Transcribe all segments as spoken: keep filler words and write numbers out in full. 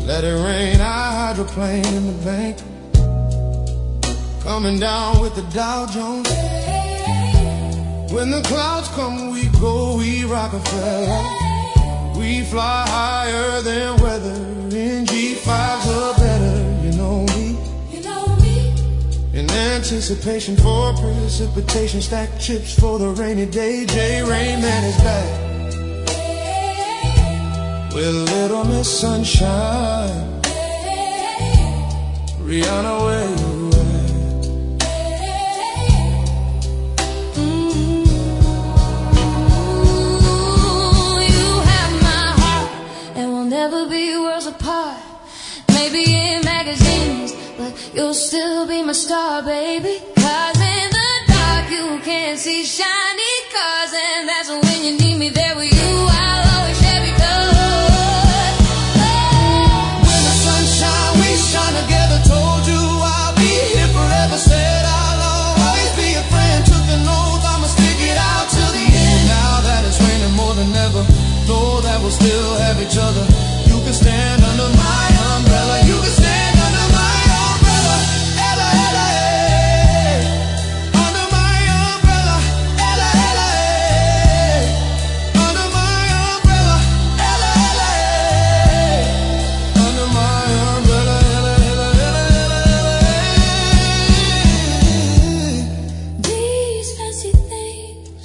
Let it rain, I hydroplane in the bank. Coming down with the Dow Jones. When the clouds come, we go, we Rockefeller. We fly higher than weather. In G fives or better, you know me. You know me. In anticipation for precipitation, stack chips for the rainy day. J. Rain Man is back with Little Miss Sunshine. Rihanna, where you at? Ooh, you have my heart, and we'll never be worlds apart. Maybe in magazines, but you'll still be my star, baby. Cause in the dark you can't see shiny cars, and that's when you need me there with you. I'll always share because when the sun shine, we shine together. Told you I'll be here forever. Said I'll always be a friend. Took an oath, I'ma stick it out till the end. Now that it's raining more than ever, know that we'll still have each other. You can stand under my umbrella. You can stand under my umbrella. Ella, Ella, hey. Under my umbrella. Ella, Ella, hey. Under my umbrella. Ella, Ella, hey. Under my umbrella. Ella, Ella, Ella, Ella, hey. these fancy things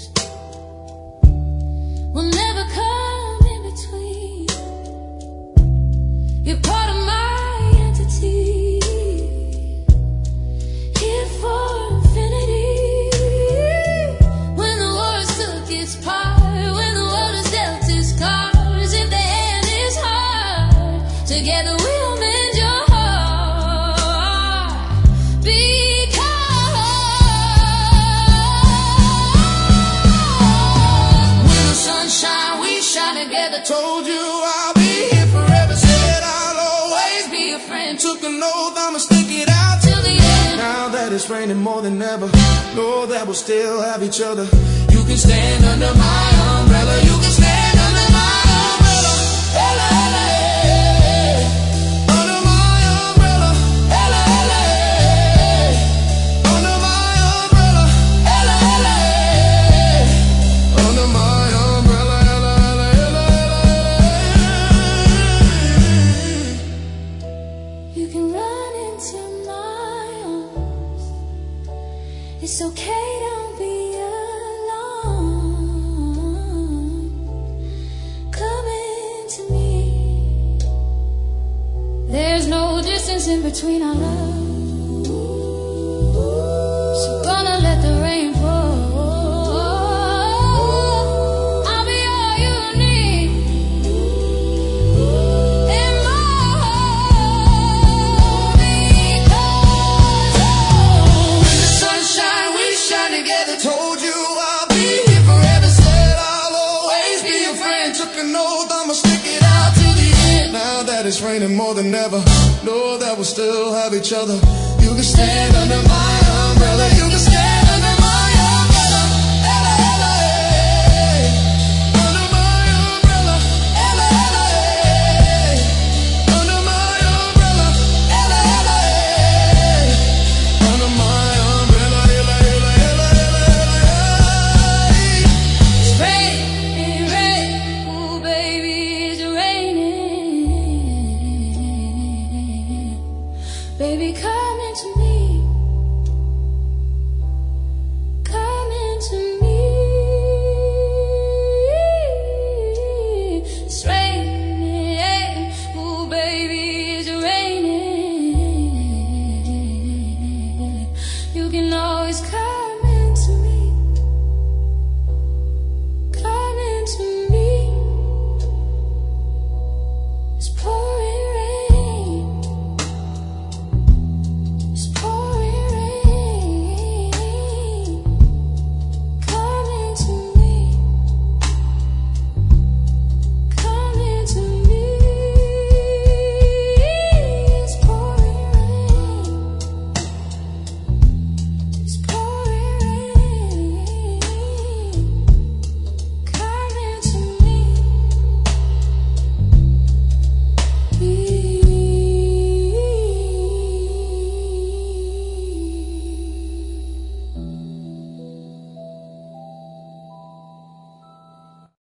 will never come in between. You're part of my entity, here for infinity. When the world took its part, when the world has dealt its cards, if the hand is hard, together we'll mend your heart. Because when the sun shine, we shine together. Told you I'll be here forever. Said I'll always be a friend. Took an oath, I'ma stick it out Till the end. now that it's raining more than ever. Know that we'll still have each other. You can stand under my umbrella. You can stand under my umbrella. Ella, Ella, hey. Under my umbrella. Ella, Ella, hey. Under my umbrella. Ella, Ella, hey. Under my umbrella. Ella, Ella, Ella, Ella. You can run into my arms. It's okay, don't be alone. Come into me. There's no distance in between our love. So gonna let the rain fall. I'll be all you need and more. Because When the sun shine, we shine together. Told you I'll be here forever. Said I'll always be your friend. Took an oath, I'ma stick it out till the end. Now that it's raining more than ever, know that we'll still have each other. You can stand under my umbrella. You can stand under my umbrella. Ella, Ella, hey. Under my umbrella. Ella, Ella, hey. Under my umbrella. Ella, Ella, hey. Under my umbrella. Ella, Ella, Ella, Ella, Ella, hey. it's raining, rain. Ooh, baby, it's raining. Baby, come into me. Come into me. It's raining. Ooh, baby, it's raining. You can always come into me. Come into me. It's pouring.